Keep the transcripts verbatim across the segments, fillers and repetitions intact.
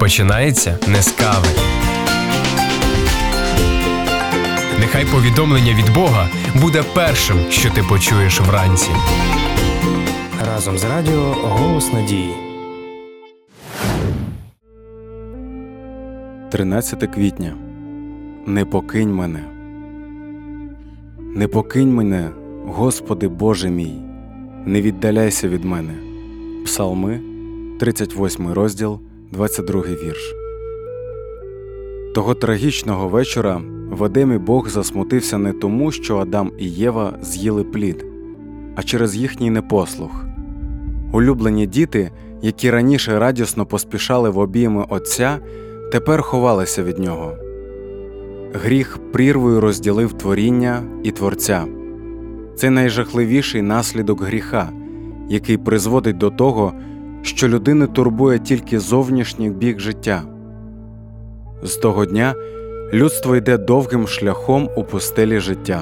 починається не з кави. Нехай повідомлення від Бога буде першим, що ти почуєш вранці. Разом з радіо «Голос надії». тринадцяте квітня. Не покинь мене. Не покинь мене, Господи Боже мій, не віддаляйся від мене. Псалми, тридцять восьмий розділ, двадцять другий вірш. Того трагічного вечора в Едемі Бог засмутився не тому, що Адам і Єва з'їли плід, а через їхній непослух. Улюблені діти, які раніше радісно поспішали в обійми Отця, тепер ховалися від нього. Гріх прірвою розділив творіння і Творця. Це найжахливіший наслідок гріха, який призводить до того, що людини турбує тільки зовнішній бік життя. З того дня людство йде довгим шляхом у пустелі життя.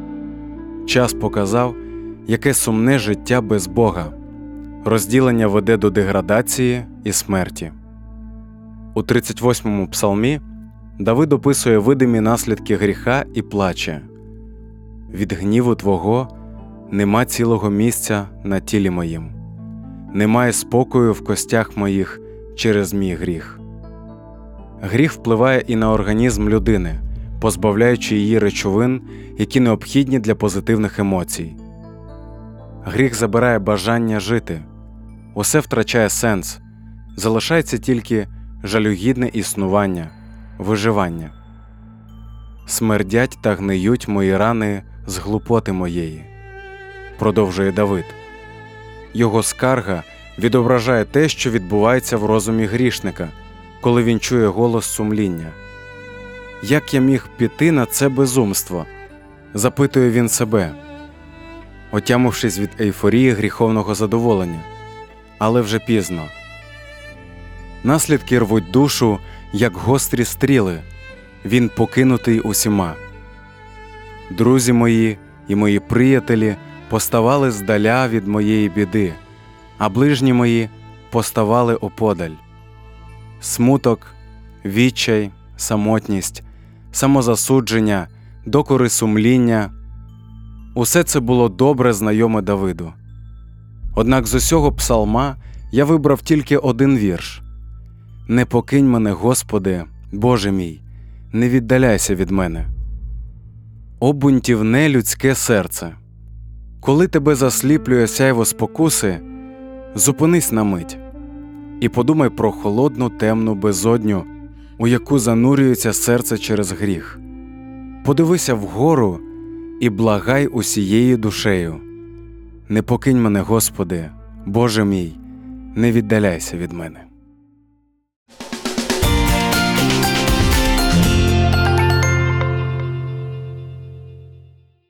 Час показав, яке сумне життя без Бога. Розділення веде до деградації і смерті. У тридцять восьмому псалмі Давид описує видимі наслідки гріха і плаче: «Від гніву Твого нема цілого місця на тілі моїм, немає спокою в костях моїх через мій гріх». Гріх впливає і на організм людини, позбавляючи її речовин, які необхідні для позитивних емоцій. Гріх забирає бажання жити, усе втрачає сенс, залишається тільки жалюгідне існування, виживання. «Смердять та гниють мої рани з глупоти моєї», продовжує Давид. Його скарга відображає те, що відбувається в розумі грішника, коли він чує голос сумління. «Як я міг піти на це безумство?» – запитує він себе, отямившись від ейфорії гріховного задоволення. Але вже пізно. Наслідки рвуть душу, як гострі стріли. Він покинутий усіма. Друзі мої і мої приятелі поставали здаля від моєї біди, а ближні мої поставали оподаль. Смуток, відчай, самотність, самозасудження, докори сумління – усе це було добре знайоме Давиду. Однак з усього псалма я вибрав тільки один вірш: «Не покинь мене, Господи, Боже мій, не віддаляйся від мене». О бунтівне людське серце! Коли тебе засліплює сяйво спокуси, зупинись на мить і подумай про холодну темну безодню, у яку занурюється серце через гріх. Подивися вгору і благай усією душею: «Не покинь мене, Господи, Боже мій, не віддаляйся від мене».